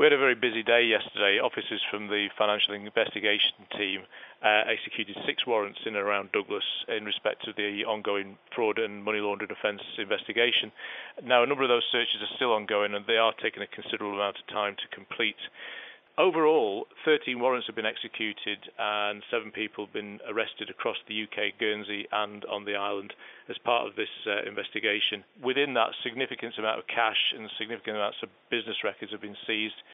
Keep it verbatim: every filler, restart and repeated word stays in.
We had a very busy day yesterday. Officers from the Financial Investigation Team uh, executed six warrants in and around Douglas in respect of the ongoing fraud and money laundering offence investigation. Now, a number of those searches are still ongoing and they are taking a considerable amount of time to complete. Overall, thirteen warrants have been executed and seven people have been arrested across the U K, Guernsey and on the island as part of this uh, investigation. Within that, significant amount of cash and significant amounts of business records have been seized.